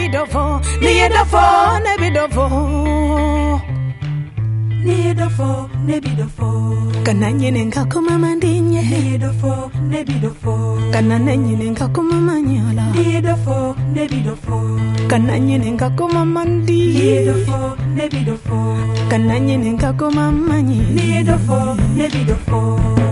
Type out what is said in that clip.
bidofo, nebidofo, nebidofo. Nebidofo, nebidofo. Kananyine ngakuma mandinye. Nebidofo, nebidofo. Kananyine ngakuma manyola. Nebidofo, nebidofo. Kananyine ngakuma mandi. Nebidofo. Kananyine ngakuma manyi. Nebidofo, nebidofo.